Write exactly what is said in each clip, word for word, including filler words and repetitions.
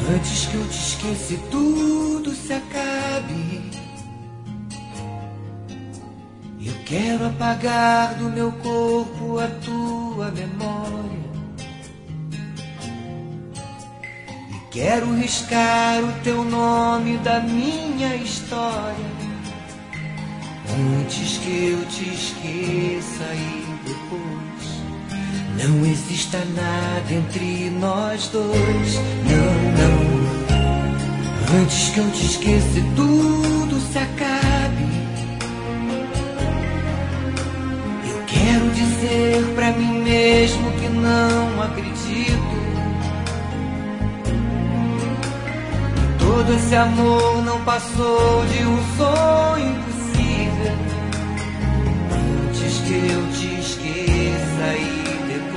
Antes que eu te esqueça e tudo se acabe, eu quero apagar do meu corpo a tua memória e quero riscar o teu nome da minha história. Antes que eu te esqueça e depois não exista nada entre nós dois. Não, não. Antes que eu te esqueça e tudo se acabe, eu quero dizer pra mim mesmo que não acredito que todo esse amor não passou de um sonho impossível. Antes que eu te esqueça e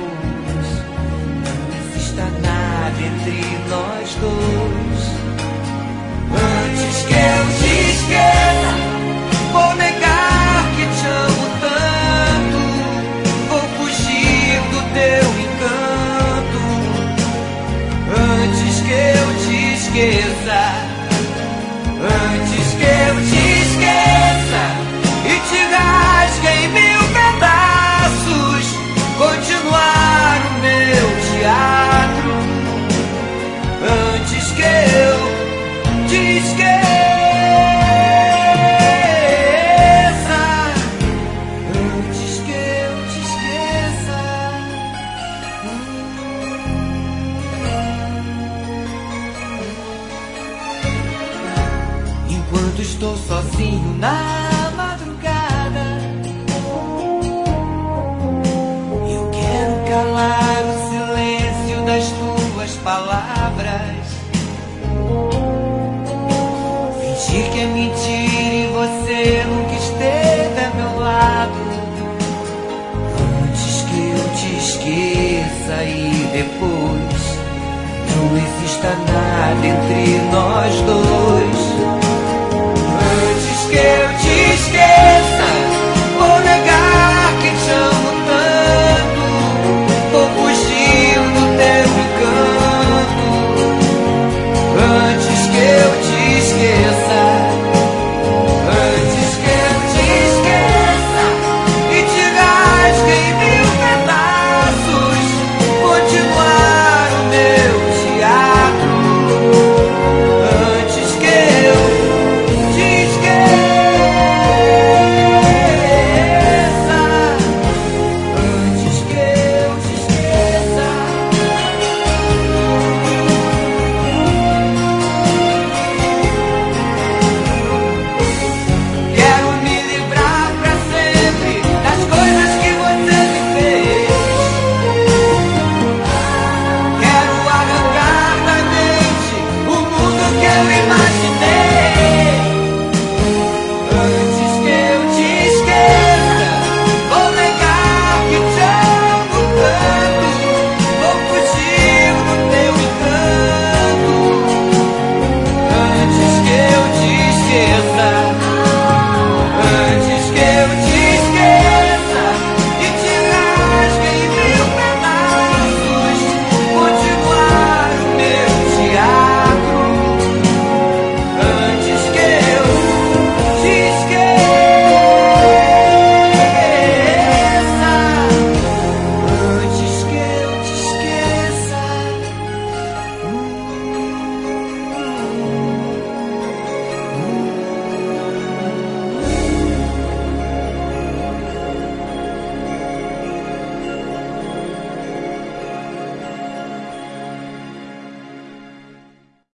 nada entre nós dois. Antes que eu te esqueça, vou negar que te amo tanto, vou fugir do teu encanto. Antes que eu te esqueça, antes que eu te esqueça e te rasgue em mil pedaços, continuar o meu teatro. Antes que eu te esqueça, antes que eu te esqueça. Enquanto estou sozinho na madrugada, eu quero calar o silêncio das tuas palavras, fingir que é mentira e você nunca esteve a meu lado. Antes que eu te esqueça e depois não exista nada entre nós dois. Antes que eu te